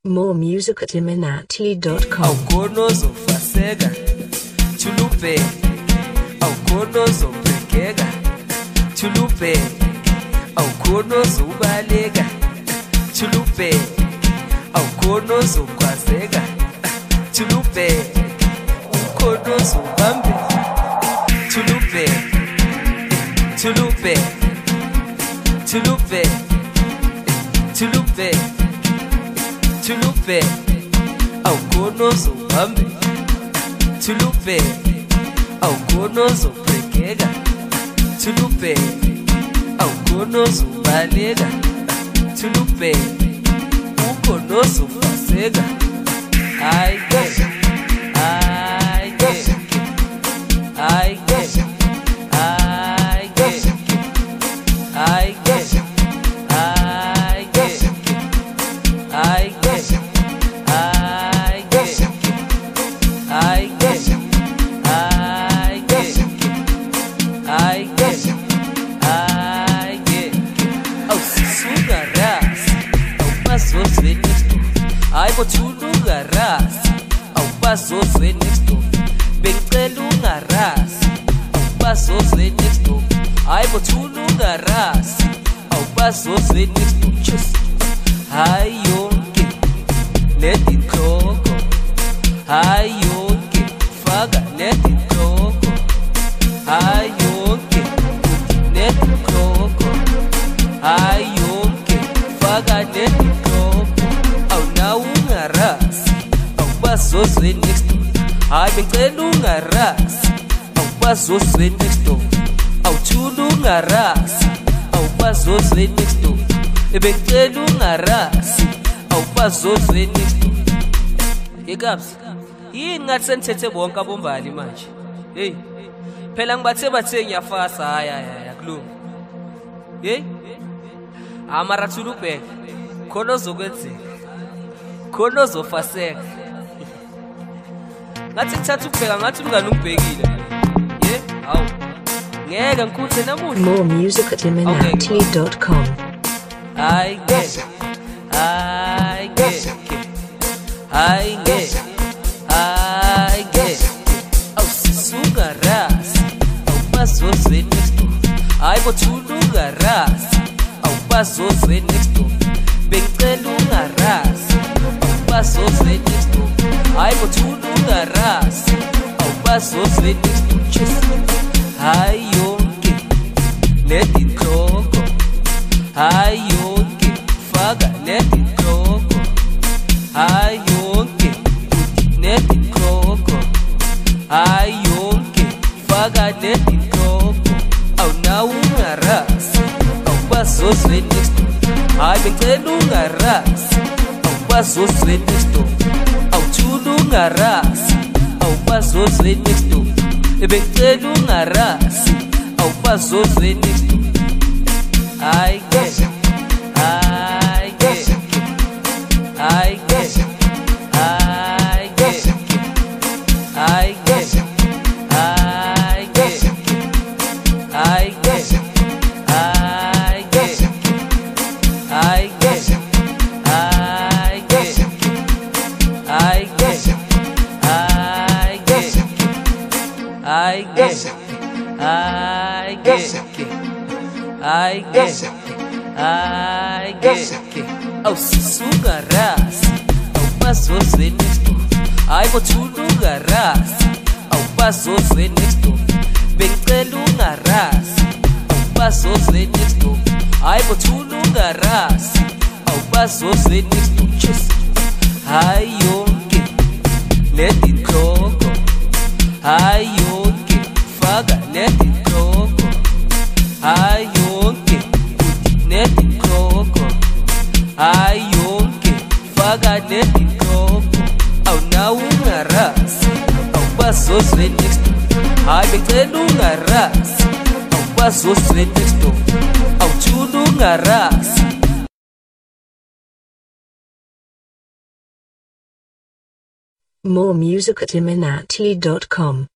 More music at Illuminati.com. Awukonozo faseka Chulupe Awukonozo brekeka Chulupe Awukonozo ubaleka Chulupe Awukonozo kwazeka Chulupe Awukonozo ubambe Chulupe Chulupe Chulupe Chulupe Chulupe Awukonozo ubambe Chulupe Awukonozo brekeka Chulupe Awukonozo ubaleka Chulupe Awukonozo faseka Ayike Ayike Ayike Ayike Ayike Ayibotshuluka rasi awubazozwe next door bengicela ungarasi awubazozwe next door ayibotshuluka rasi awubazozwe next door just hayi yonke let it go hayi yonke faka let it go hayi yonke let it go hayi yonke faka let it go awungarasi awubazozwe next door hayi bengicela ungarasi awubazozwe next door awuthula ungarasi awubazozwe next door bengicela ungarasi awubazozwe next door yekapsi yini ngathi senithethe bonke abombali manje hey phela ngibathe ngiyafasa hayi kulunga hey amara Chulupe khona ozokwenzeka khona ozofaseka ngathi ngithatha ukubheka ngathi ungani ungibhekile hawu ngeke ngikhuthe namuhla. More music at Illuminati.com. Ayike awusisuka rasi awubazozwe next door ayibotshuluka rasi awubazozwe next door bengicela ungarasi awubazozwe next door ayibotshuluka rasi awubazozwe next door just hayi yonke let it go hayi yonke faka let it go hayi yonke let it go hayi yonke faka let it go awunawo ungarasi awubazozwe next door hayi bengicela ungarasi awubazozwe next door awuthula ungarasi awubazozwe next door bengicela ungarasi awubazozwe next door ayike awusisuka rasi awubazozwe next door ayibotshuluka rasi awubazozwe next door bengicela ungarasi awubazozwe next door ayibotshuluka rasi awubazozwe next door just hayi yonke let it go hayi yonke faka let it go hayi yonke let it go hayi yonke faka let it go awunawo ungarasi awubazozwe next door hayi bengicela ungarasi awubazozwe next door awuthula ungarasi. More music at Illuminati.com.